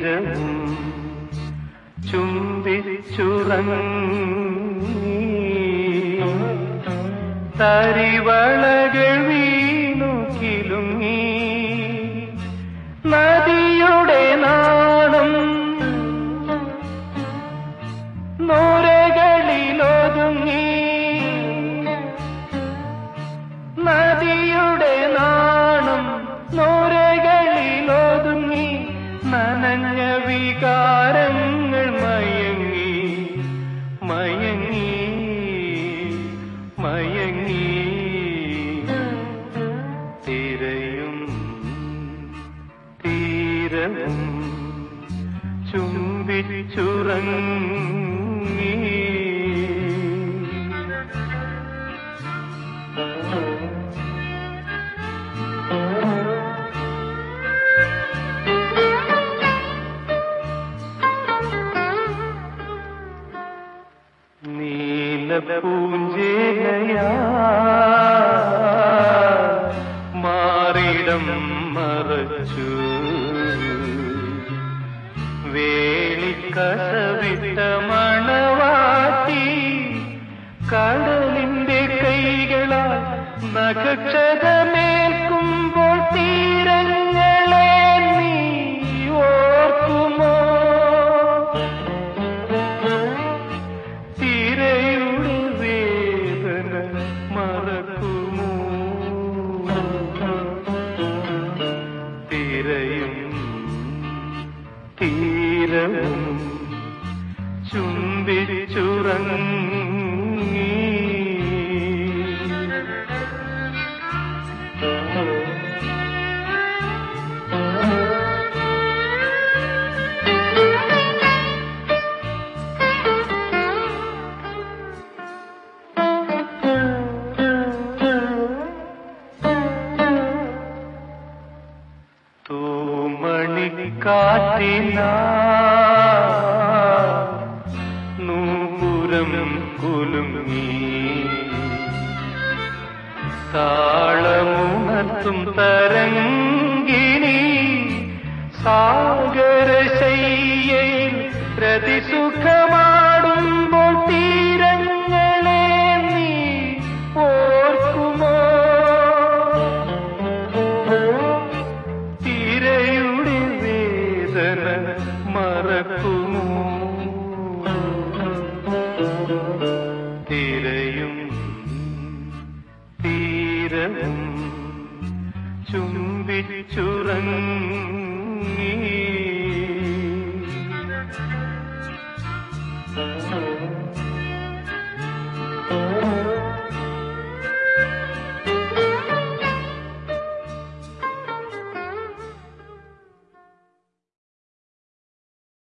തീരവും ചുംബിച്ചുറങ്ങി തരിവളകൾ വീണു കിലുങ്ങി നദിയുടെ നാണം നോരകളിലൊതുങ്ങി നദിയുടെ നാണം നോരകളിലൊതുങ്ങി നനഞ്ഞ വികാരങ്ങൾ മയങ്ങി മയങ്ങി മയങ്ങി തിരയും തീരവും ചുംബിച്ചുറങ്ങി നീലപ്പൂഞ്ചേലയാ മാറിടം മറച്ചു വേളിക്കസവിട്ട മണവാട്ടി കടലിന്റെ കൈകളാൽ നഖക്ഷതമേൽക്കുമ്പോൾ തീരങ്ങളെ നീ ഓർക്കുമോ തിരയുടെ വേദന മറക്കുമോ തിരയും തീരവും ചുംബിച്ചുറങ്ങി തൂമണിക്കാറ്റിനാ നൂപുരം കുലുങ്ങി താളമുണർത്തും തരംഗിണി സാഗരശയ്യയിൽ പ്രതിസുഖമാടുമ്പോൾ തീരങ്ങളെ നീ ഓർക്കുമോ തിരയുടെ വേദന മറക്കുമോ തിരയും തീരവും ചുംബിച്ചുറങ്ങി